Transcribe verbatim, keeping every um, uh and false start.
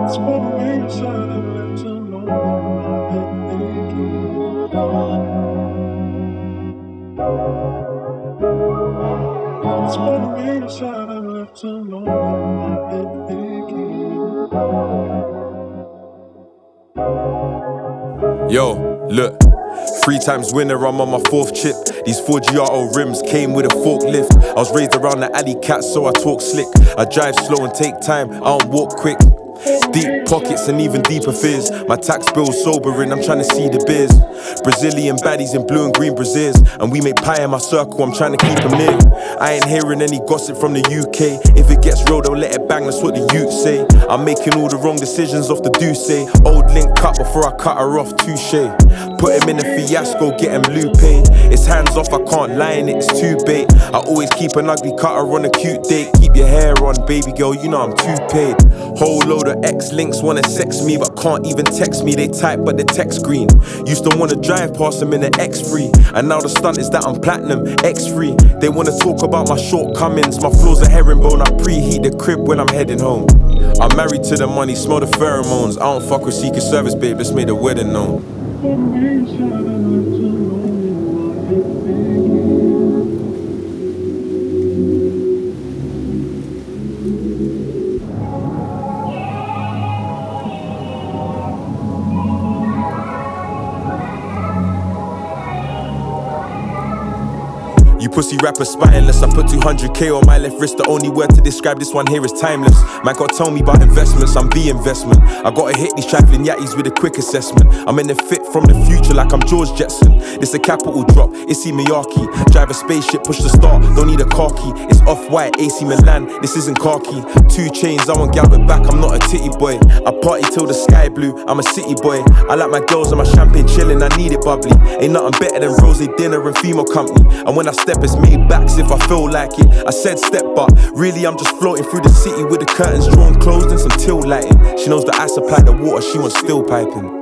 Yo, look, three times winner, I'm on my fourth chip. These four G R O rims came with a forklift. I was raised around the alley cat, so I talk slick. I drive slow and take time, I don't walk quick. Deep pockets and even deeper fears. My tax bill's sobering, I'm trying to see the beers. Brazilian baddies in blue and green Braziers, and we make pie in my circle, I'm trying to keep them near. I ain't hearing any gossip from the U K. If it gets real, they'll let it bang, that's what the youths say. I'm making all the wrong decisions off the do say. Old link cut before I cut her off, touche. Put him in a fiasco, get him Lupe. It's hands off, I can't lie in it, it's too bait. I always keep an ugly cutter on a cute date. Keep your hair on, baby girl, you know I'm too paid. Whole load of ex-links wanna sex me, but can't even text me. They type but the text green. Used to wanna drive past them in an X three, and now the stunt is that I'm platinum, X three. They wanna talk about my shortcomings. My floor's a herringbone, I preheat the crib when I'm heading home. I'm married to the money, smell the pheromones. I don't fuck with Secret Service, babe, let's make the wedding known. You pussy rapper spineless. I put two hundred K on my left wrist. The only word to describe this one here is timeless. Man can't tell me about investments, I'm the investment. I gotta hit these trifling yatties with a quick assessment. I'm in the fit from the future like I'm George Jetson. This a capital drop, Issey Miyake. Drive a spaceship, push the start, don't need a car key. It's off-white, A C Milan, this isn't khaki. Two chains, I want gal with back, I'm not a titty boy. I party till the sky blue, I'm a city boy. I like my girls and my champagne chillin', I need it bubbly. Ain't nothing better than rosé dinner and female company. And when I step, it's made backs if I feel like it. I said step, but really I'm just floating through the city with the curtains drawn closed and some till lighting. She knows that I supply the water, she wants still piping.